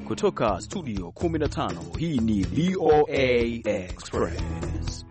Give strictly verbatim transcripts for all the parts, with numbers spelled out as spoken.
Kutoka studio kumi na tano, hii ni V O A Express.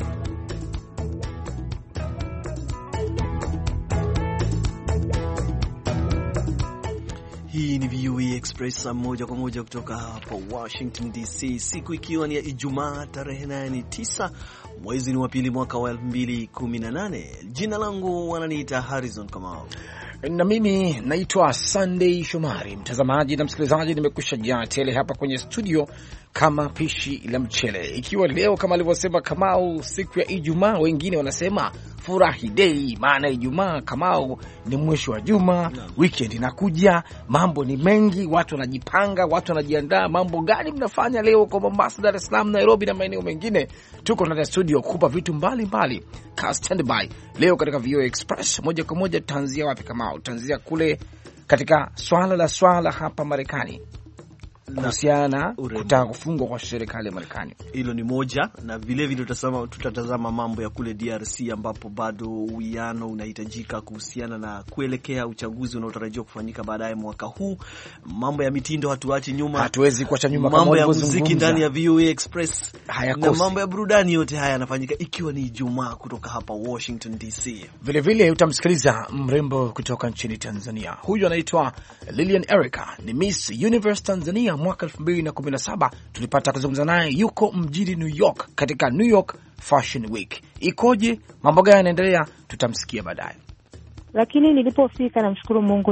Hii ni V O A Express moja kwa moja kutoka hapa Washington D C, siku ikiwa ni ya Ijumaa, tarehe nane ni tisa mwezi ni wa pili mwaka wa elfu mbili kumi na nane. Jina langu wananiita Harrison Kamau. Na mimi naitwa Sunday Shomari. Mtazamaji na msikilizaji, nimekusha jaa tele hapa kwenye studio kama pishi la mchele. Ikiwa leo kama alivyosema Kamau, siku ya Ijumaa, wengine wanasema furahi day, maana Ijumaa Kamau ni mwisho wa juma, no. Weekend inakuja, mambo ni mengi, watu wanajipanga, watu wanajiandaa. Mambo gani mnafanya leo kwa Mombasa, Dar es Salaam, Nairobi na maeneo mengine? Tuko ndani ya studio kukupa vitu mbalimbali. Ka standby leo katika V O A Express. Moja kwa moja tutaanzia wapi Kamau? Tutaanzia kule katika swala la swala hapa Marekani, kuhusiana kutaka kufungwa kwa serikali ya Marekani. Hilo ni moja, na vile vile tutasema tutatazama mambo ya kule D R C ambapo bado uwiano unahitajika kuhusiana na kuelekea uchaguzi unaotarajiwa kufanyika baadaye mwaka huu. Mambo ya mitindo hatuachi nyuma, hatuwezi kuacha nyuma. Mambo ya muziki ndani ya V O A Express hayakosi, na mambo ya burudani yote haya yanafanyika ikiwa ni Ijumaa kutoka hapa Washington D C. Vile vile utamsikiliza mrembo kutoka nchini Tanzania. Huyu anaitwa Lilian Erica, ni Miss Universe Tanzania mwaka elfu mbili kumi na saba. Tulipata kuzungumza naye, yuko mjini New York katika New York Fashion Week. Ikoje, mambo gani yanaendelea, tutamsikia baadaye. Lakini nilipofika, namshukuru Mungu,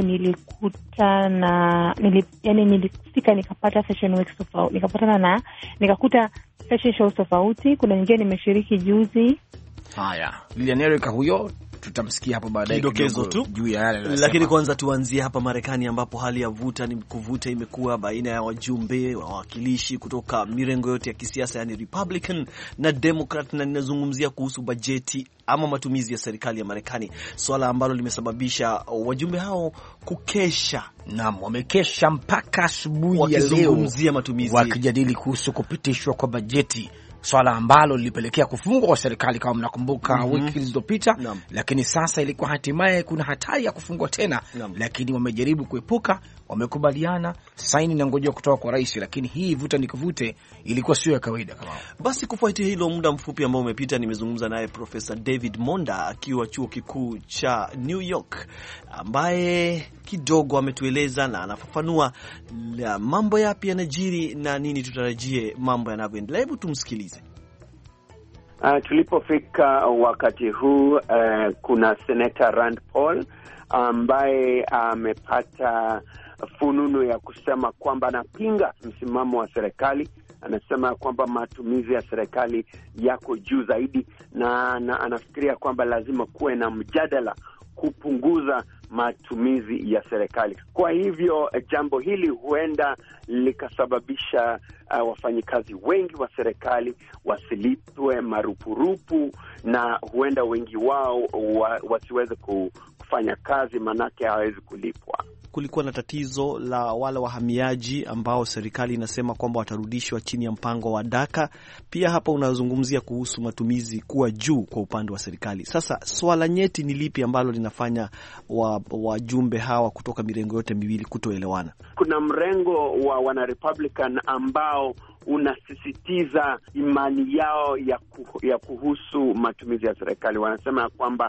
nilikutana nilip, yani nilifika nikapata fashion week tofauti, nikapatana na nikakuta fashion shows tofauti. Kuna nyingine nimeshiriki juzi. Haya, Lilian Erica huyo tutamsikia hapo baadaye kidogo tu juu ya yale. Lakini kwanza tuanzie hapa Marekani ambapo hali ya vuta ni kuvuta imekuwa baina ya wajumbe wa wawakilishi kutoka mirengo yote ya kisiasa, yani Republican na Democrat, na ninazungumzia kuhusu bajeti ama matumizi ya serikali ya Marekani, swala ambalo limesababisha wajumbe hao kukesha. Naam, wamekesha mpaka asubuhi ya leo matumizi, wakijadili kuhusu kupitishwa kwa bajeti, swala ambalo lilipelekea kufungwa kwa serikali kama mnakumbuka, mm -hmm. wiki zilizopita. Lakini sasa ilikuwa hatimaye kuna hatari ya kufungwa tena. Naam. Lakini wamejaribu kuepuka, wamekubaliana, saini na ngojea kutoka kwa rais, lakini hii vuta ni kuvute ilikuwa sio ya kawaida kama. Basi kufuatia hilo, muda mfupi ambao umepita, nimezungumza naye Profesa David Monda akiwa chuo kikuu cha New York, ambaye kidogo ametueleza na anafafanua mambo yapi yanajiri na nini tutarajie mambo yanavyoendelea. Hebu tumsikilize. Uh, tulipofika wakati huu, uh, kuna Senator Rand Paul ambaye amepata uh, fununu ya kusema kwamba anapinga msimamo wa serikali. Anasema kwamba matumizi ya serikali yako juu zaidi, na, na anafikiria kwamba lazima kuwe na mjadala kupunguza matumizi ya serikali. Kwa hivyo jambo hili huenda likasababisha uh, wafanyikazi wengi wa serikali wasilipwe marupurupu, na huenda wengi wao wa, wasiweze kufanya kazi manake hawezi kulipwa. Kulikuwa na tatizo la wale wahamiaji ambao serikali inasema kwamba watarudishwa chini ya mpango wa DACA. Pia hapa unazungumzia kuhusu matumizi kuwa juu kwa upande wa serikali. Sasa swala nyeti ni lipi ambalo linafanya wajumbe wa hawa kutoka mirengo yote miwili kutoelewana? Kuna mrengo wa wana Republican ambao unasisitiza imani yao ya, kuhu, ya kuhusu matumizi ya serikali. Wanasema kwamba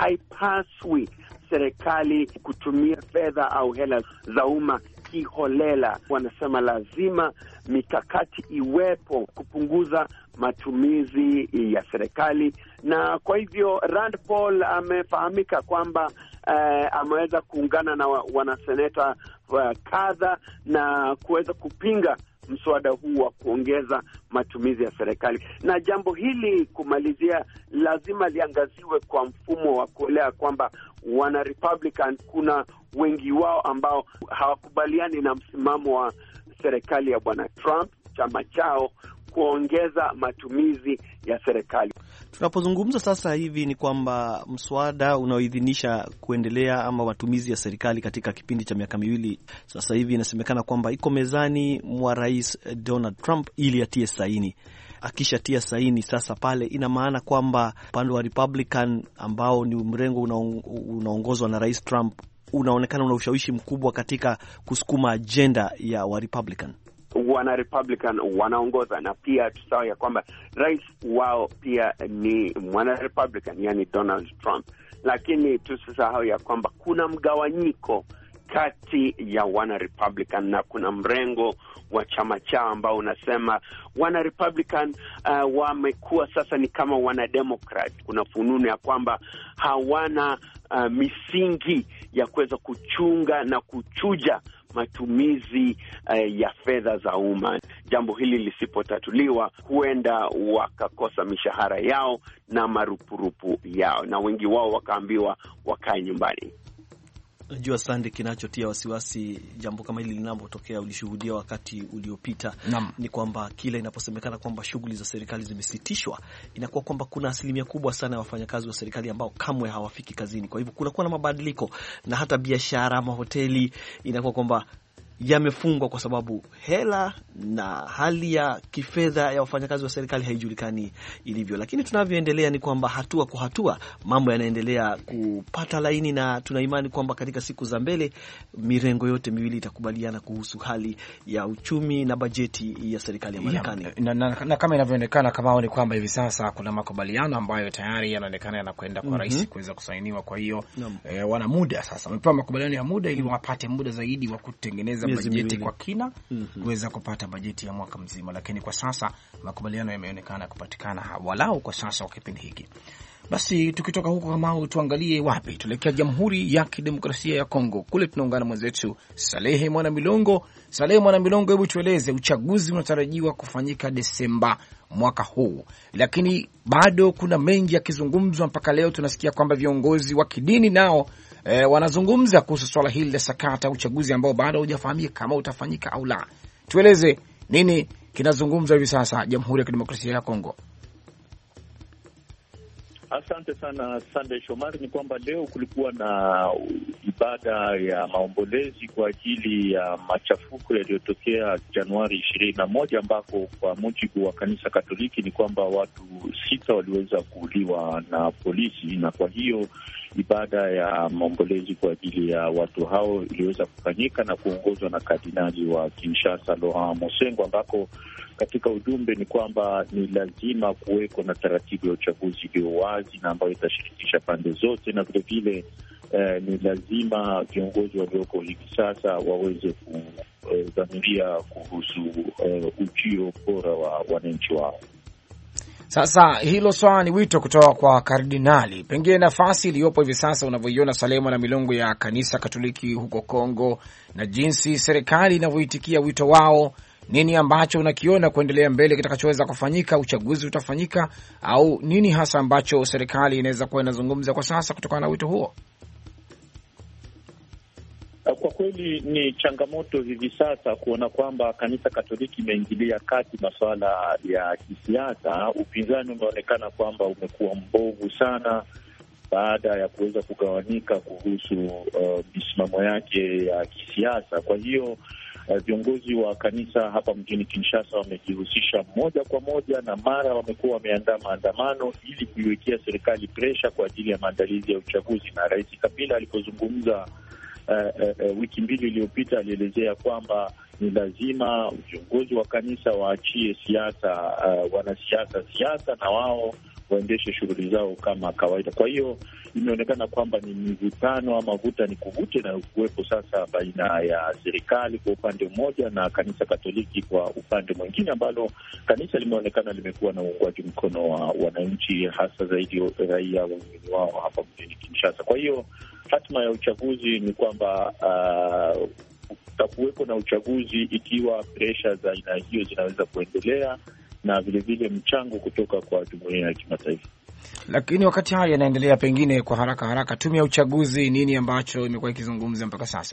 haipaswi serikali kutumia fedha au hela za umma kiholela. Wanasema lazima mikakati iwepo kupunguza matumizi ya serikali, na kwa hivyo Rand Paul amefahamika kwamba uh, ameweza kuungana na wanaseneta uh, kadha na kuweza kupinga mswada huu wa kuongeza matumizi ya serikali. Na jambo hili kumalizia, lazima liangaziwe kwa mfumo wa kuelea kwamba wana Republican kuna wengi wao ambao hawakubaliani na msimamo wa serikali ya bwana Trump, chama chao, kuongeza matumizi ya serikali. Tunapozungumza sasa hivi ni kwamba mswada unaoidhinisha kuendelea ama matumizi ya serikali katika kipindi cha miaka miwili sasa hivi inasemekana kwamba iko mezani mwa Rais Donald Trump ili atie saini. Akishatia saini sasa pale, ina maana kwamba upande wa Republican ambao ni mrengo unaongozwa na Rais Trump unaonekana una ushawishi mkubwa katika kusukuma agenda ya wa Republican. wana Republican wanaongoza, na pia tusahau ya kwamba rais wao pia ni mwana Republican, yani Donald Trump. Lakini tusisahau ya kwamba kuna mgawanyiko kati ya wana Republican na kuna mrengo wa chama chao ambao unasema wana Republican uh, wamekuwa sasa ni kama wana Democrat. Kuna fununu ya kwamba hawana uh, misingi ya kuweza kuchunga na kuchuja matumizi uh, ya fedha za umma. Jambo hili lisipotatuliwa, huenda wakakosa mishahara yao na marupurupu yao, na wengi wao wakaambiwa wakae nyumbani. Najua Sande, kinachotia wasiwasi jambo kama hili linapotokea, ulishuhudia wakati uliopita, ni kwamba kila inaposemekana kwamba shughuli za serikali zimesitishwa, inakuwa kwamba kuna asilimia kubwa sana ya wafanyakazi wa serikali ambao kamwe hawafiki kazini. Kwa hivyo kunakuwa na mabadiliko, na hata biashara ama hoteli inakuwa kwamba yamefungwa kwa sababu hela na hali ya kifedha ya wafanyakazi wa serikali haijulikani ilivyo. Lakini tunavyoendelea ni kwamba hatua kwa hatua mambo yanaendelea kupata laini, na tuna imani kwamba katika siku za mbele mirengo yote miwili itakubaliana kuhusu hali ya uchumi na bajeti ya serikali ya Marekani. Na, na, na kama inavyoonekana kama ni kwamba hivi sasa kuna makubaliano ambayo tayari yanaonekana yanakwenda kwa mm -hmm. rais kuweza kusainiwa. Kwa hiyo eh, wana muda sasa, wamepewa makubaliano ya muda ili wapate muda zaidi wa kutengeneza bajeti kwa kina kuweza mm -hmm. kupata bajeti ya mwaka mzima. Lakini kwa sasa makubaliano yameonekana kupatikana walau kwa sasa kwa kipindi hiki. Basi tukitoka huko kama tuangalie wapi, tuelekea Jamhuri ya Kidemokrasia ya Kongo. Kule tunaungana mwenzetu Salehe Mwana Milongo. Salehe Mwana Milongo, hebu tueleze, uchaguzi unatarajiwa kufanyika Desemba mwaka huu, lakini bado kuna mengi yakizungumzwa mpaka leo. Tunasikia kwamba viongozi wa kidini nao E, wanazungumza kuhusu swala hili la sakata uchaguzi ambao bado hujafahamika kama utafanyika au la. Tueleze nini kinazungumzwa hivi sasa Jamhuri ya Kidemokrasia ya Kongo? Asante sana Sunday Shomari. Ni kwamba leo kulikuwa na ibada ya maombolezi kwa ajili ya machafuko yaliyotokea Januari ishirini na moja, ambako kwa mujibu wa kanisa Katoliki ni kwamba watu sita waliweza kuuliwa na polisi, na kwa hiyo ibada ya maombolezi kwa ajili ya watu hao iliweza kufanyika na kuongozwa na kardinali wa Kinshasa Laurent Mosengo, ambako katika ujumbe ni kwamba ni lazima kuweko na taratibu ya uchaguzi iliyo wazi na ambayo itashirikisha pande zote, na vile vile eh, ni lazima viongozi walioko hivi sasa waweze kudhamiria eh, kuhusu eh, ujio bora wa wananchi wao. Sasa hilo swala ni wito kutoka kwa kardinali. Pengine nafasi iliyopo hivi sasa unavyoiona Salema na milongo ya kanisa Katoliki huko Kongo, na jinsi serikali inavyoitikia wito wao, nini ambacho unakiona kuendelea mbele kitakachoweza kufanyika? Uchaguzi utafanyika au nini hasa ambacho serikali inaweza kuwa inazungumza kwa sasa kutokana na wito huo? Kwa kweli ni changamoto hivi sasa kuona kwamba kanisa Katoliki imeingilia kati masuala ya kisiasa. Upinzani umeonekana kwamba umekuwa mbovu sana baada ya kuweza kugawanika kuhusu uh, misimamo yake ya kisiasa. Kwa hiyo viongozi uh, wa kanisa hapa mjini Kinshasa wamejihusisha moja kwa moja, na mara wamekuwa wameandaa maandamano ili kuiwekea serikali presha kwa ajili ya maandalizi ya uchaguzi. Na Rais Kabila alipozungumza Uh, uh, uh, wiki mbili iliyopita alielezea kwamba ni lazima viongozi wa kanisa waachie siasa, uh, wanasiasa siasa, na wao waendeshe shughuli zao kama kawaida. Kwa hiyo imeonekana kwamba ni mivutano ama vuta ni kuvute na kuwepo sasa baina ya serikali kwa upande mmoja na kanisa Katoliki kwa upande mwingine, ambalo kanisa limeonekana limekuwa na uungwaji mkono wa wananchi, hasa zaidi raia waumini wao hapa mjini Kinshasa. Kwa hiyo hatima ya uchaguzi ni kwamba uh, utakuwepo na uchaguzi ikiwa presha za aina hiyo zinaweza kuendelea, na vile vile mchango kutoka kwa jumuiya ya kimataifa. Lakini wakati haya yanaendelea, pengine kwa haraka haraka, tume ya uchaguzi nini ambacho imekuwa ikizungumza mpaka sasa?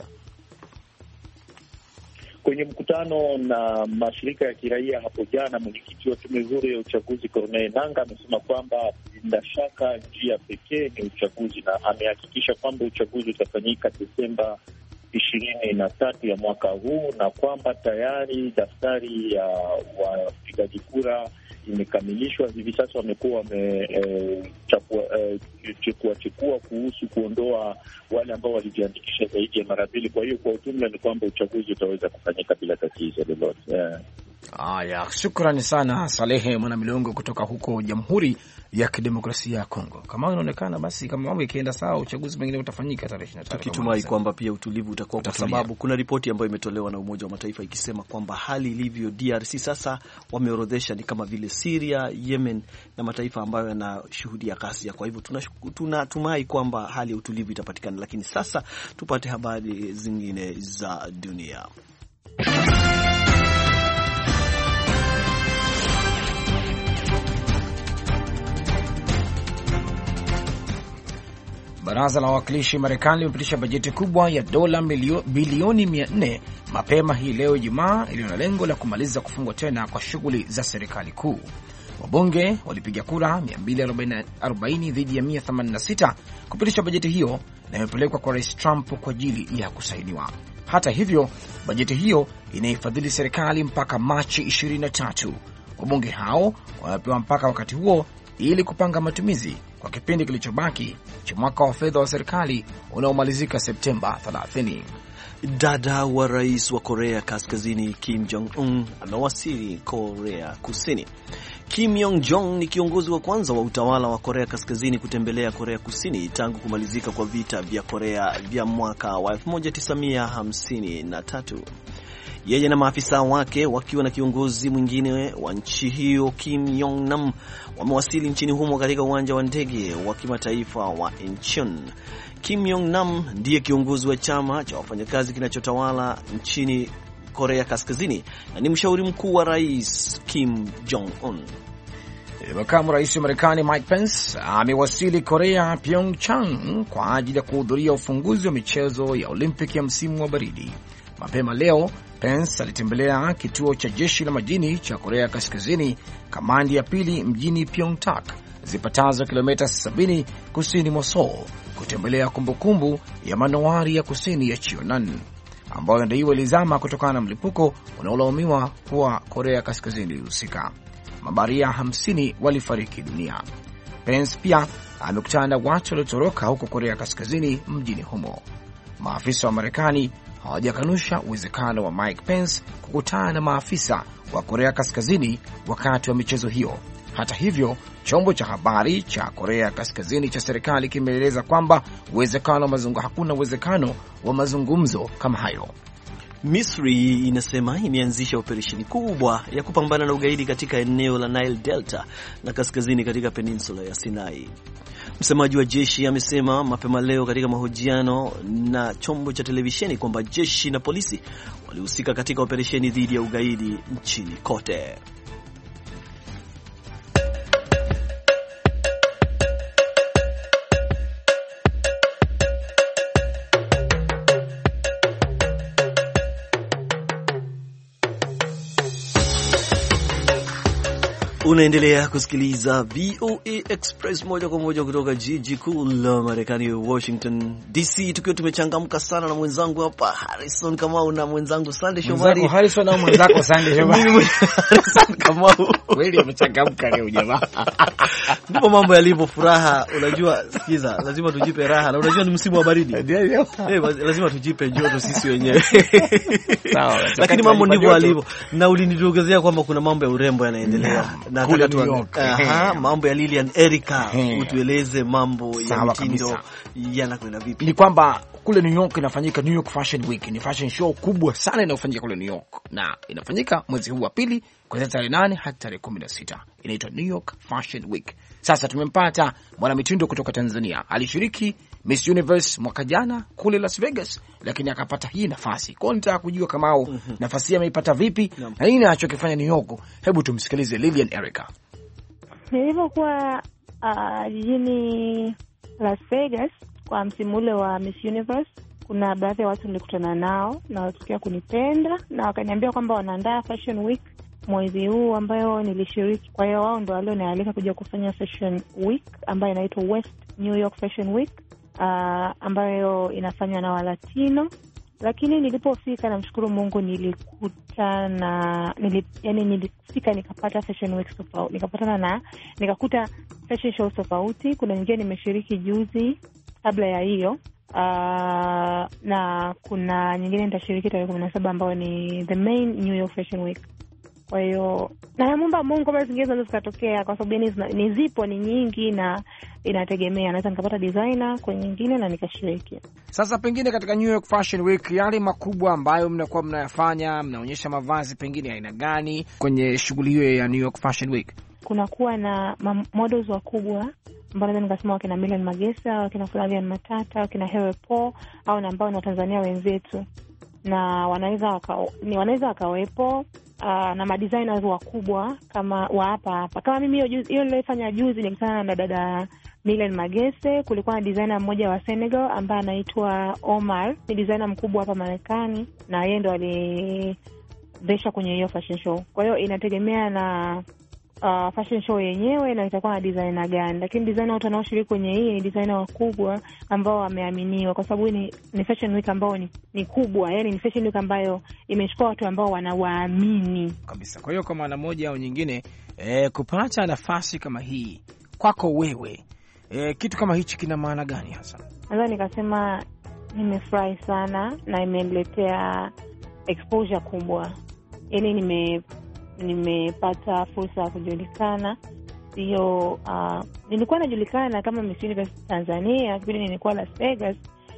Kwenye mkutano na mashirika ya kiraia hapo jana, mwenyekiti wa tume huru ya uchaguzi Corneille Nangaa amesema kwamba bila shaka njia pekee ni uchaguzi, na amehakikisha kwamba uchaguzi utafanyika Desemba ishirini na tatu ya mwaka huu, na kwamba tayari daftari ya wapigaji kura zimekamilishwa. Hivi sasa wamekuwa wamechukua e, chukua chukua kuhusu kuondoa wale ambao walijiandikisha zaidi ya mara mbili. Kwa hiyo kwa ujumla ni kwamba uchaguzi utaweza kufanyika bila tatizo lolote. Yeah. Aya, shukrani sana Salehe Mwanamilongo kutoka huko Jamhuri ya Kidemokrasia ya Kongo. Kama inaonekana basi kama mambo yakienda sawa, uchaguzi mwingine utafanyika tarehe ishirini na tatu. Tukitumai kwamba pia utulivu utakuwa, kwa sababu kuna ripoti ambayo imetolewa na Umoja wa Mataifa ikisema kwamba hali ilivyo D R C sasa, wameorodhesha ni kama vile Syria, Yemen na mataifa ambayo yanashuhudia ghasia. Kwa hivyo tunatumai kwamba hali ya utulivu itapatikana, lakini sasa tupate habari zingine za dunia. Baraza la Wawakilishi Marekani limepitisha bajeti kubwa ya dola bilioni mia nne mapema hii leo Ijumaa, iliyo na lengo la kumaliza kufungwa tena kwa shughuli za serikali kuu. Wabunge walipiga kura mia mbili arobaini dhidi ya mia themanini na sita kupitisha bajeti hiyo, na imepelekwa kwa Rais Trump kwa ajili ya kusainiwa. Hata hivyo, bajeti hiyo inaifadhili serikali mpaka Machi ishirini na tatu. Wabunge hao wanapewa mpaka wakati huo ili kupanga matumizi kwa kipindi kilichobaki cha mwaka wa fedha wa serikali unaomalizika Septemba thelathini. Dada wa rais wa Korea Kaskazini Kim Jong-un amewasili Korea Kusini. Kim Yong-jong ni kiongozi wa kwanza wa utawala wa Korea Kaskazini kutembelea Korea Kusini tangu kumalizika kwa vita vya Korea vya mwaka wa elfu moja tisa mia hamsini na tatu. Yeye na maafisa wake wakiwa na kiongozi mwingine wa nchi hiyo Kim Yong-nam wamewasili nchini humo katika uwanja wa ndege wa kimataifa wa Incheon. Kim Yong-nam ndiye kiongozi wa chama cha wafanyakazi kinachotawala nchini Korea Kaskazini na ni mshauri mkuu wa Rais Kim Jong-un. Makamu Rais wa Marekani Mike Pence amewasili Korea Pyeongchang kwa ajili ya kuhudhuria ufunguzi wa michezo ya Olimpiki ya msimu wa baridi. Mapema leo Pence alitembelea kituo cha jeshi la majini cha Korea Kaskazini, kamandi ya pili mjini Pyeongtaek, zipatazo kilomita sabini kusini mwa Seoul, kutembelea kumbukumbu ya manowari ya kusini ya Cheonan ambayo ndaiwa ilizama kutokana na mlipuko unaolaumiwa kuwa Korea Kaskazini ilihusika. Mabaharia hamsini walifariki dunia. Pence pia amekutana na watu waliotoroka huko Korea Kaskazini mjini humo. Maafisa wa Marekani hawajakanusha uwezekano wa Mike Pence kukutana na maafisa wa Korea Kaskazini wakati wa michezo hiyo. Hata hivyo, chombo cha habari cha Korea Kaskazini cha serikali kimeeleza kwamba uwezekano wa mazungumzo hakuna uwezekano wa mazungumzo kama hayo. Misri inasema imeanzisha operesheni kubwa ya kupambana na ugaidi katika eneo la Nile Delta na kaskazini katika peninsula ya Sinai. Msemaji wa jeshi amesema mapema leo katika mahojiano na chombo cha televisheni kwamba jeshi na polisi walihusika katika operesheni dhidi ya ugaidi nchini kote. Unaendelea kusikiliza V O A Express moja kwa moja kutoka jiji kuu la Marekani, Washington D C, tukiwa tumechangamka sana na mwenzangu hapa Harrison Kamau na mwenzangu Sunday Shomari. Mwenzangu Harrison na mwenzako Sunday Shomari. Harrison Kamau. Kweli amechangamka leo jamaa. Ndipo mambo yalivyo, furaha. Unajua, sikiza, lazima tujipe raha. Na unajua ni msimu wa baridi. Eh, lazima tujipe joto sisi wenyewe. Sawa. Lakini mambo ndivyo yalivyo. Na ulinidogezea kwamba kuna mambo ya urembo yanaendelea. Nataka tu aha, mambo ya Lilian Erica, utueleze mambo ya mtindo yanakwenda vipi? Ni kwamba kule New York inafanyika New York Fashion Week. Ni fashion show kubwa sana inayofanyika kule New York. Na inafanyika mwezi huu wa pili kuanzia tarehe nane hadi tarehe kumi na sita. Inaitwa New York Fashion Week. Sasa tumempata mwana mitindo kutoka Tanzania. Alishiriki Miss Universe mwaka jana kule Las Vegas, lakini akapata hii nafasi. Kwa nitaka kujua kama au mm -hmm. nafasi ameipata vipi yeah. na nini anachokifanya New York. Hebu tumsikilize Lilian Erica. Nilipokuwa uh, jijini Las Vegas kwa msimu ule wa Miss Universe, kuna baadhi ya watu nilikutana nao na watukia kunipenda na wakaniambia kwamba wanaandaa Fashion Week mwezi huu ambayo nilishiriki. Kwa hiyo wao ndio walionialika kuja kufanya Fashion Week ambayo inaitwa West New York Fashion Week, uh, ambayo inafanywa na Walatino lakini nilipofika namshukuru Mungu nilikutana nilip, yani nilifika nikapata fashion weeks tofauti, nikapatana na nikakuta fashion shows tofauti. Kuna nyingine nimeshiriki juzi kabla ya hiyo, uh, na kuna nyingine nitashiriki tarehe kumi na saba ambayo ni the main New York Fashion Week. Kwa hiyo na naomba Mungu kama zingine zinaweza zikatokea, kwa sababu ni, ni zipo ni nyingi na inategemea, naweza nikapata designer kwa nyingine na nikashiriki. Sasa pengine katika New York Fashion Week yale makubwa ambayo mnakuwa mnayafanya, mnaonyesha mavazi pengine aina gani kwenye shughuli hiyo ya New York Fashion Week? Kuna kuwa na models wakubwa ambao naweza nikasema wakina Milan Magesa, wakina Flavian Matata, wakina Harry Paul, au na ambao ni Watanzania wenzetu, na wanaweza waka, ni wanaweza wakawepo. Uh, na madesigners wakubwa kama wa hapa hapa. Kama mimi hiyo hiyo nilifanya juzi nilikutana na dada Milan Magese. Kulikuwa na designer mmoja wa Senegal ambaye anaitwa Omar, ni designer mkubwa hapa Marekani, na yeye ndo alivesha kwenye hiyo fashion show. Kwa hiyo inategemea na uh, fashion show yenyewe na itakuwa na designer gani, lakini designer wote wanaoshiriki kwenye hii ni designer wakubwa ambao wameaminiwa, kwa sababu ni, ni fashion week ambao ni, ni kubwa, yani ni fashion week ambayo imechukua watu ambao wanawaamini kabisa. Kwa hiyo kwa maana moja au nyingine, eh, kupata nafasi kama hii kwako wewe, eh, kitu kama hichi kina maana gani hasa? Naweza nikasema nimefurahi sana na imeniletea exposure kubwa, yani nime nimepata fursa ya kujulikana. Hiyo uh, nilikuwa najulikana kama Miss Universe Tanzania kipindi nilikuwa Las Vegas,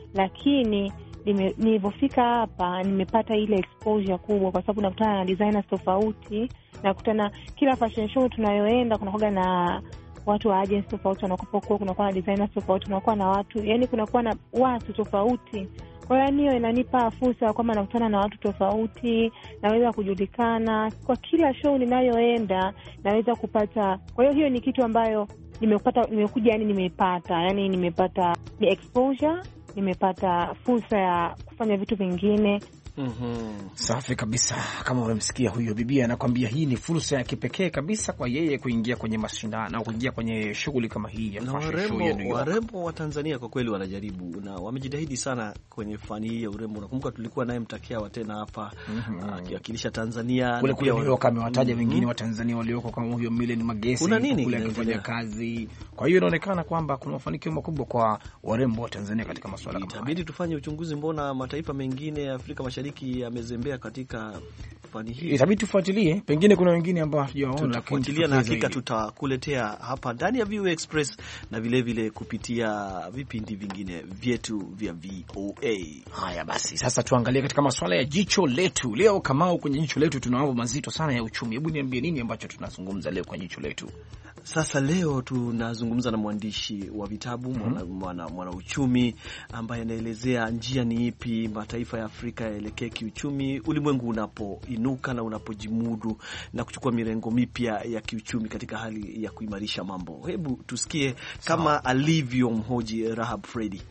lakini nilipofika hapa nimepata ile exposure kubwa, kwa sababu nakutana na designers tofauti, nakutana kila fashion show tunayoenda kunakuwa na watu wa agency tofauti wanakopokuwa, kunakuwa na designers tofauti, kunakuwa na watu, yani kunakuwa na watu tofauti. Kwa hiyo hiyo inanipa fursa kwamba nakutana na watu tofauti, naweza kujulikana kwa kila show ninayoenda, naweza kupata. Kwa hiyo hiyo ni kitu ambayo nimepata, nimekuja yani nimeipata, yani nimepata ni exposure, nimepata fursa ya kufanya vitu vingine. Mhm. Safi kabisa. Kama unamsikia huyo bibi anakuambia hii ni fursa ya kipekee kabisa kwa yeye kuingia kwenye mashindano au kuingia kwenye shughuli kama hii ya fashion show ya New York. Warembo wa Tanzania kwa kweli wanajaribu na wamejitahidi sana kwenye fani hii ya urembo. Nakumbuka tulikuwa naye Mtakia wa tena hapa akiwakilisha mm -hmm. Tanzania, kule kule New York amewataja wengine mm -hmm. wa Tanzania walioko kama huyo Milan Magesa kule akifanya kazi. Kwa hiyo inaonekana kwamba kuna mafanikio makubwa kwa warembo wa Tanzania katika masuala kama haya. Itabidi tufanye uchunguzi, mbona mataifa mengine ya Afrika Mashariki yamezembea katika fani hii. Itabidi tufuatilie, pengine kuna wengine ambao hatujawaona, tutafuatilia na hakika tutakuletea hapa ndani ya V O A Express na vile vile kupitia vipindi vingine vyetu vya V O A. Haya basi, sasa tuangalie katika masuala ya jicho letu. Leo Kamau, kwenye jicho letu tuna mambo mazito sana ya uchumi. Hebu niambie nini ambacho tunazungumza leo kwenye jicho letu? Sasa leo tunazungumza na mwandishi wa vitabu, mwana, mwana, mwana uchumi ambaye anaelezea njia ni ipi mataifa ya Afrika yaelekee kiuchumi ulimwengu unapoinuka na unapojimudu na kuchukua mirengo mipya ya kiuchumi katika hali ya kuimarisha mambo. Hebu tusikie kama alivyo mhoji Rahab Fredi.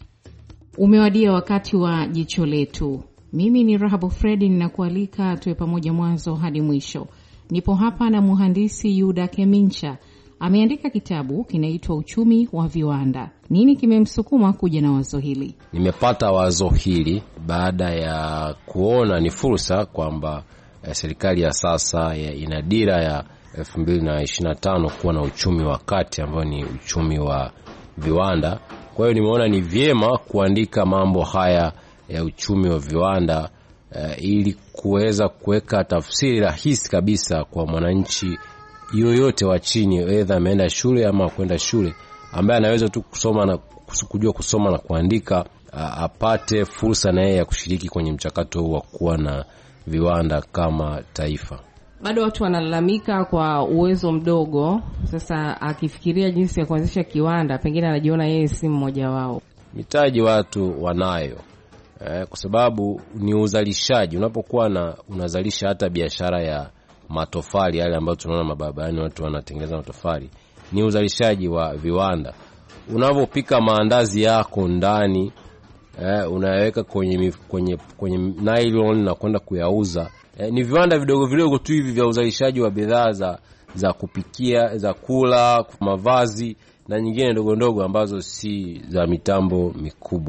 Umewadia wakati wa jicho letu. Mimi ni Rahab Fredi, ninakualika tuwe pamoja mwanzo hadi mwisho. Nipo hapa na mhandisi Yuda Kemincha. Ameandika kitabu kinaitwa Uchumi wa Viwanda. Nini kimemsukuma kuja na wazo hili? Nimepata wazo hili baada ya kuona ni fursa kwamba eh, serikali ya sasa ya ina dira ya elfu mbili na ishirini na tano kuwa na uchumi wa kati ambao ni uchumi wa viwanda. Kwa hiyo nimeona ni vyema kuandika mambo haya ya uchumi wa viwanda uh, ili kuweza kuweka tafsiri rahisi kabisa kwa mwananchi yoyote wa chini, aidha ameenda shule ama kwenda shule, ambaye anaweza tu kusoma na kujua kusoma na kuandika, uh, apate fursa na yeye ya kushiriki kwenye mchakato huu wa kuwa na viwanda kama taifa. Bado watu wanalalamika kwa uwezo mdogo. Sasa akifikiria jinsi ya kuanzisha kiwanda, pengine anajiona yeye si mmoja wao. Mitaji watu wanayo, eh, kwa sababu ni uzalishaji. Unapokuwa na unazalisha hata biashara ya matofali yale ambayo tunaona mabarabarani watu wanatengeneza matofali, ni uzalishaji wa viwanda. Unapopika maandazi yako ndani, eh, unaweka kwenye kwenye kwenye nylon na kwenda kuyauza. Eh, ni viwanda vidogo vidogo tu hivi vya uzalishaji wa bidhaa za za kupikia, za kula, mavazi na nyingine ndogo ndogo ambazo si za mitambo mikubwa.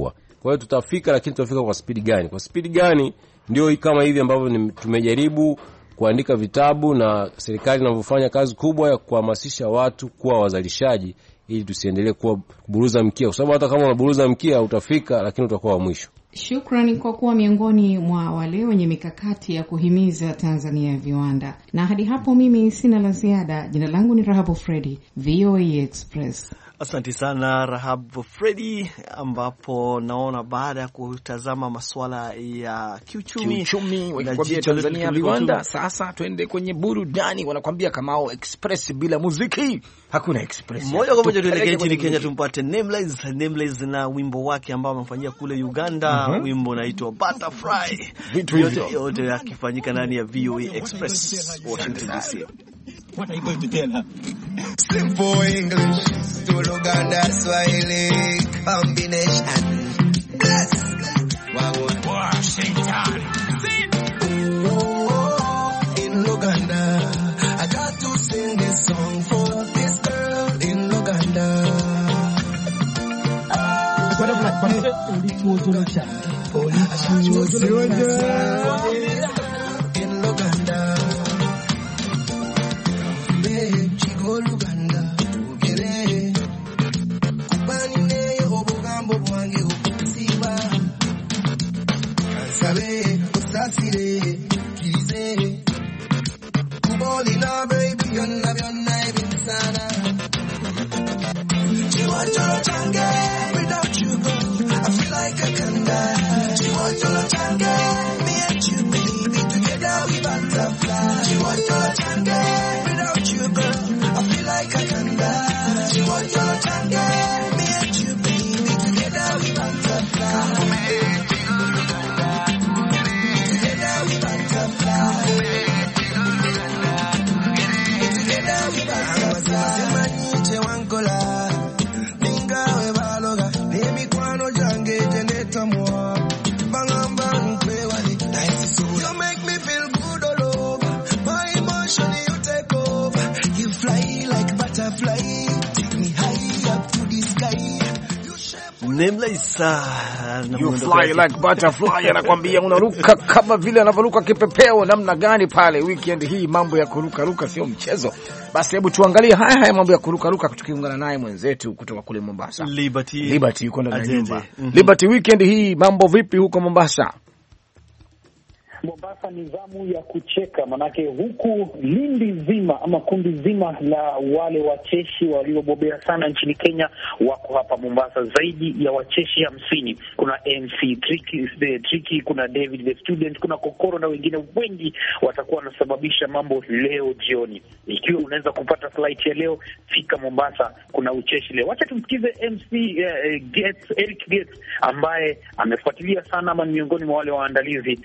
Kwa hiyo tutafika, lakini tutafika kwa speed gani? Kwa speed gani ndio kama hivi ambavyo tumejaribu kuandika vitabu na serikali inavyofanya kazi kubwa ya kuhamasisha watu kuwa wazalishaji, ili tusiendelee kuwa kuburuza mkia, kwa sababu hata kama unaburuza mkia utafika, lakini utakuwa wa mwisho. Shukrani kwa kuwa miongoni mwa wale wenye mikakati ya kuhimiza Tanzania ya viwanda. Na hadi hapo mimi sina la ziada. Jina langu ni Rahabu Fredi, V O A Express. Asante sana Rahabu Fredi, ambapo naona baada ya kutazama masuala ya kiuchumi, kiuchumi wakikwambia Tanzania viwanda, sasa twende kwenye burudani. Wanakwambia Kamao Express bila muziki hakuna express. Moja kwa moja tuelekee nchini Kenya, tumpate Nameless, Nameless na wimbo wake ambao amefanyia kule Uganda. Uh-huh. Wimbo unaitwa Butterfly. Vitu yote yote yakifanyika ndani ya V O A Express Washington D C. What are you going to tell her? Simple English to Luganda Swahili combination. Yes. Washington. Oh, in Luganda, I got to sing this song for this girl in Luganda. In Luganda. Chico Luganda, ugere kubanine obugambo bwange okusiba kansabe usasire kirize kubolina baby byonna byonna ebinsana chiwacholo change without you go I feel like I can die. Chiwacholo change me and you baby together we butterfly. Chiwacholo change without you girl I feel like I can die. She wants your time, yeah. Me and you, baby, together we butterfly. Together we butterfly. Together we butterfly. Semaniche wankola, ninga we baloga, nemi kwano jange jeneta mwa, bangamba nkwe wali, nice soul. You make me feel good all over, my emotion you take over. You fly like butterfly, take me high up to the sky. Nameless, you fly like butterfly, anakuambia unaruka kama vile anavyoruka kipepeo. Namna gani pale weekend hii, mambo ya kuruka ruka sio mchezo. Basi hebu tuangalie haya haya mambo ya kuruka ruka, tukiungana naye mwenzetu kutoka kule Mombasa, Liberty. Liberty yuko ndani ya nyumba. Mm -hmm. Liberty, weekend hii mambo vipi huko Mombasa? Mombasa ni zamu ya kucheka, manake huku lindi zima ama kundi zima la wale wacheshi waliobobea sana nchini Kenya wako hapa Mombasa, zaidi ya wacheshi hamsini. Kuna M C Tricky, the Tricky, kuna David the Student, kuna Kokoro na wengine wengi watakuwa wanasababisha mambo leo jioni. Ikiwa unaweza kupata flight ya leo, fika Mombasa, kuna ucheshi leo. Wacha tumsikize M C uh, Gates, Eric Gates, ambaye amefuatilia sana ama miongoni mwa wale waandalizi.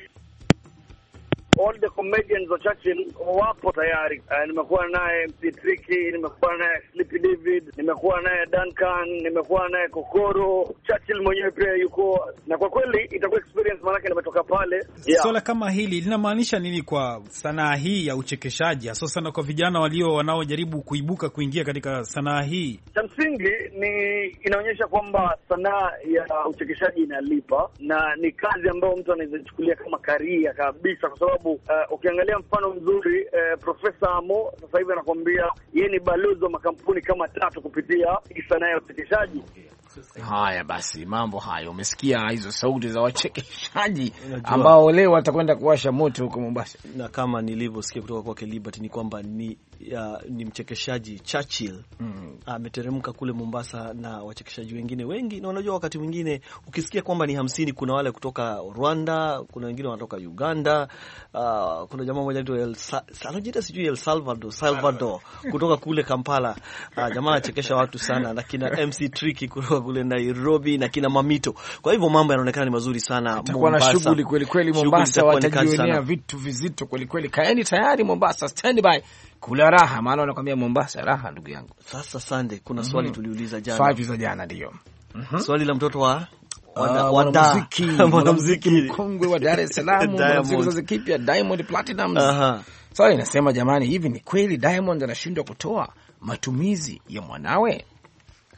All the comedians wa Churchill wapo tayari. Uh, nimekuwa naye M C Tricky, nimekuwa naye Sleepy David, nimekuwa naye Duncan, nimekuwa naye Kokoro. Churchill mwenyewe pia yuko, na kwa kweli itakuwa experience, maana nimetoka pale. Yeah. Swala kama hili linamaanisha nini kwa sanaa hii ya uchekeshaji, hasa sana kwa vijana walio wanaojaribu kuibuka kuingia katika sanaa hii? Cha msingi ni inaonyesha kwamba sanaa ya uchekeshaji inalipa, na ni kazi ambayo mtu anaweza chukulia kama career kabisa, kwa sababu Uh, ukiangalia mfano mzuri uh, Profesa Amo sasa hivi anakuambia yeye ni balozi wa makampuni kama tatu kupitia sanaa ya uchekeshaji. Haya basi, mambo hayo umesikia hizo sauti za wachekeshaji ambao leo watakwenda kuwasha moto huko Mombasa. Na kama nilivyosikia kutoka kwa Liberty ni kwamba ni ya, ni mchekeshaji Churchill ameteremka mm. kule Mombasa na wachekeshaji wengine wengi. Na unajua wakati mwingine ukisikia kwamba ni hamsini, kuna wale kutoka Rwanda, kuna wengine wanatoka Uganda, uh, kuna jamaa mmoja anaitwa El Salvador, sijui El Salvador, Salvador kutoka kule Kampala. Uh, jamaa anachekesha watu sana, na kina M C Tricky kutoka kule Nairobi na kina Mamito. Kwa hivyo mambo yanaonekana ni mazuri sana Mombasa. Itakuwa na shughuli kweli kweli Mombasa, watajionea vitu vizito kweli kweli. Kaeni tayari Mombasa, standby. Kula raha, maana wanakuambia Mombasa raha, ndugu yangu. Sasa Sunday, kuna swali mm -hmm. tuliuliza jana. Swali za jana ndio. Mm -hmm. Swali la mtoto wa uh, mwanamuziki, mwanamuziki mkongwe wa Dar es Salaam, mwanamuziki kipya Diamond Platinum. Aha. Swali inasema, jamani, hivi ni kweli Diamond anashindwa kutoa matumizi ya mwanawe?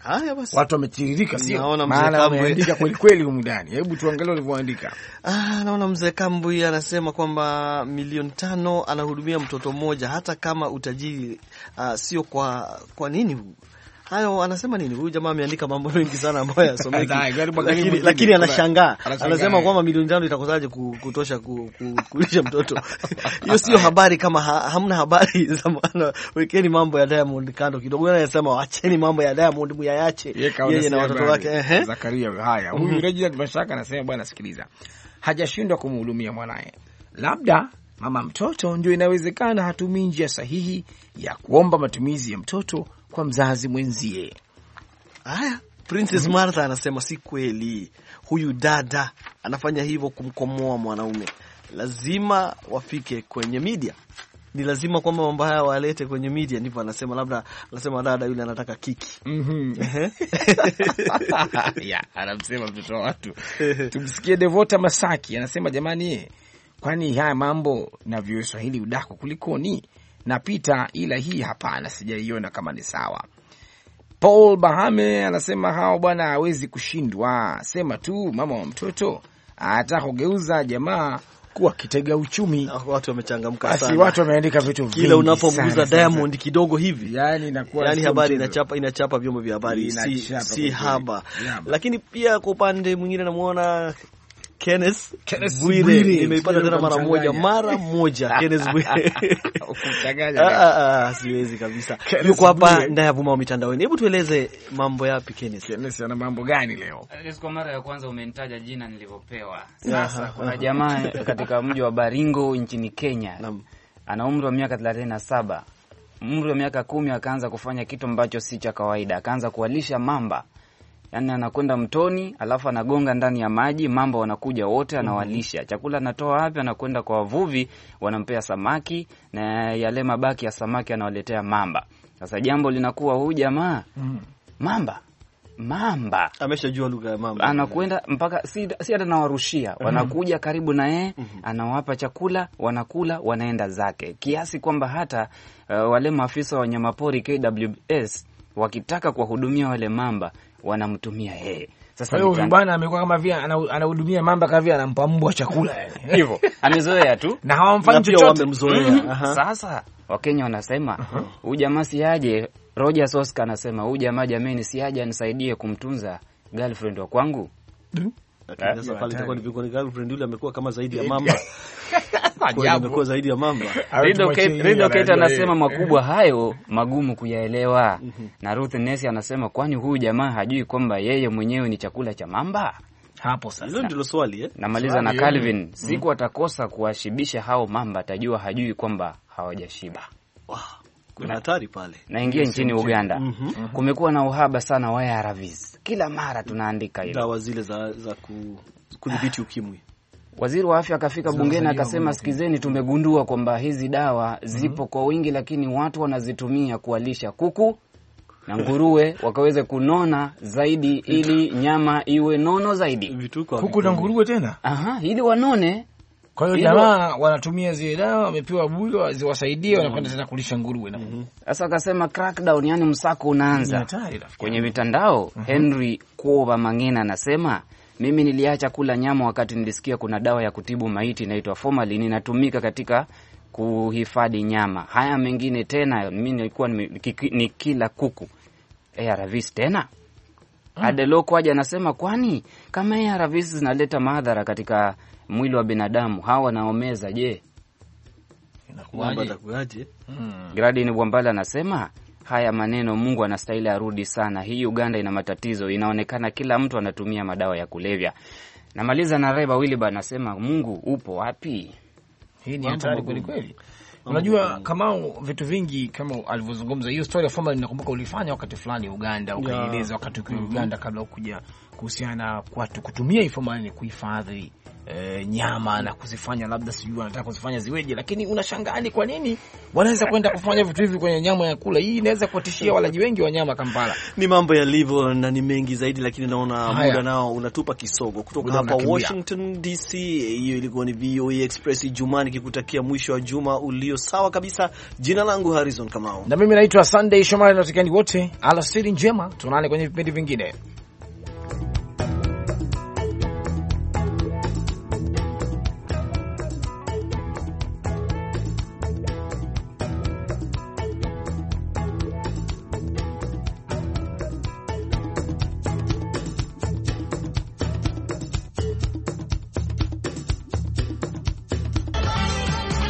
Haya basi. Watu wametiririka sio? Naona mzee Maana Kambwe ameandika kweli kweli huko ndani. Hebu tuangalie ulivyoandika. Ah, naona mzee Kambwe anasema kwamba milioni tano anahudumia mtoto mmoja hata kama utajiri uh, sio kwa kwa nini huu? Hayo anasema nini? Huyu jamaa ameandika mambo mengi sana ambayo yasomeki. lakini lakini anashangaa. Anasema kwamba milioni tano itakosaje kutosha kulisha mtoto. Hiyo sio habari kama ha, hamna habari za maana. Wekeni mambo ya Diamond kando kidogo. Anasema waacheni mambo ya Diamond muyayache yeye na watoto wake. Ehe. Zakaria haya. Huyu Reginald Mashaka anasema bwana sikiliza. Hajashindwa kumhudumia mwanae. Labda mama mtoto ndio inawezekana hatumii njia sahihi ya kuomba matumizi ya mtoto kwa mzazi mwenzie. Haya, Princess mm -hmm. Martha anasema si kweli. Huyu dada anafanya hivyo kumkomoa mwanaume. Lazima wafike kwenye media. Ni lazima kwamba mambo haya walete kwenye media, ndivyo anasema. Labda anasema dada yule anataka kiki. Mhm. Ya, anamsema mtoto wa watu. Tumsikie Devota Masaki anasema jamani, kwani haya mambo na vyo Swahili udako kulikoni? Napita ila hii hapana, sijaiona kama ni sawa. Paul Bahame anasema hao bwana hawezi kushindwa, sema tu mama wa mtoto anataka kugeuza jamaa kuwa kitega uchumi. Ah, watu wamechangamka sana. Asi watu wameandika vitu vingi. Kila unapomguza Diamond kidogo hivi, yani inakuwa yani habari inachapa inachapa vyombo vya habari, si si haba. Lakini pia kwa upande mwingine namuona Kenneth Bwire, nimeipata tena mara moja mara moja Kenneth Bwire. Ukutagaja. Ah ah, siwezi kabisa. Yuko hapa ndani ya vuma mitandaoni. Hebu tueleze mambo yapi Kenneth? Kenneth ana mambo gani leo? Kwa mara ya kwanza umenitaja jina nilivyopewa. Sasa kuna jamaa katika mji wa Baringo nchini Kenya. Ana umri wa miaka thelathini na saba. Umri wa miaka kumi akaanza kufanya kitu ambacho si cha kawaida. Akaanza kuwalisha mamba. Yaani anakwenda mtoni, alafu anagonga ndani ya maji, mamba wanakuja wote anawalisha. Chakula anatoa wapi? Anakwenda kwa wavuvi, wanampea samaki na yale mabaki ya samaki anawaletea mamba. Sasa jambo linakuwa huyu jamaa mamba mamba ameshajua lugha ya mamba. Anakwenda mpaka si si hata nawarushia. Wanakuja karibu na yeye, anawapa chakula, wanakula, wanaenda zake. Kiasi kwamba hata uh, wale maafisa wa wanyamapori K W S wakitaka kuwahudumia wale mamba wanamtumia yeye. Sasa huyu bwana amekuwa kama vile anahudumia mamba kama vile anampa mbwa chakula yani. Hivyo. Amezoea tu. Na hawamfanyi chochote, wamemzoea. Sasa Wakenya wanasema huyu jamaa si aje. Roger Soska anasema huyu jamaa jameni si aje anisaidie kumtunza girlfriend wa kwangu. Lakini sasa pale itakuwa ni viko ni girlfriend yule amekuwa kama zaidi ya mamba. Kwa amekuwa zaidi ya mamba. Rido Kate anasema makubwa hayo magumu kuyaelewa. Na Ruth Nesi anasema kwani huyu jamaa hajui kwamba yeye mwenyewe ni chakula cha mamba? Hapo sasa. Hilo ndilo swali eh. Namaliza na Calvin, siku atakosa kuwashibisha hao mamba atajua hajui kwamba hawajashiba. Wow. Kuna hatari pale. Naingia nchini Uganda. Mm -hmm. Kumekuwa na uhaba sana wa A R Vs. Kila mara tunaandika hilo. Dawa zile za za kudhibiti ukimwi. Waziri wa afya akafika bungeni akasema sikizeni, tumegundua kwamba hizi dawa zipo mm -hmm. kwa wingi, lakini watu wanazitumia kualisha kuku na nguruwe wakaweze kunona zaidi ili nyama iwe nono zaidi. Kuku na nguruwe tena? Aha, ili wanone. Kwa hiyo jamaa wanatumia zile dawa, wamepewa bure ziwasaidie, wanakwenda tena kulisha nguruwe na kuku. Sasa akasema crackdown, yani msako unaanza kwenye mitandao. uh -huh. Henry Kuova Mangena anasema mimi niliacha kula nyama wakati nilisikia kuna dawa ya kutibu maiti inaitwa formalin inatumika katika kuhifadhi nyama. Haya mengine tena mimi nilikuwa ni kila kuku. A R Vs tena? Hmm. Adeloko aje anasema kwani kama A R Vs zinaleta madhara katika mwili wa binadamu, hawa wanaomeza je? Inakuwaje? Hmm. Gradini Bwambala anasema haya maneno Mungu anastahili arudi sana. Hii Uganda ina matatizo, inaonekana kila mtu anatumia madawa ya kulevya. Namaliza na Reba Wiliba anasema Mungu upo wapi? Hii ni hatari kweli kweli. Unajua kama vitu vingi kama alivyozungumza hiyo story ya formalin, ninakumbuka ulifanya wakati fulani Uganda, ukaieleza wakati uko Uganda kabla ukuja kuhusiana kwa kutumia formalin kuhifadhi E, nyama na kuzifanya labda sijui wanataka kuzifanya ziweje, lakini unashangaa ni kwa nini wanaweza kwenda kufanya vitu hivi kwenye nyama ya kula. Hii inaweza kuwatishia walaji wengi wa nyama Kampala. Ni mambo yalivyo na ni mengi zaidi, lakini naona muda nao unatupa kisogo. Kutoka hapa Washington D C, hiyo ilikuwa ni V O A Express Juma, nikikutakia mwisho wa juma ulio sawa kabisa. Jina langu Harrison Kamau, na mimi naitwa Sunday Shomari, na tukeni wote alasiri njema, tuonane kwenye vipindi vingine.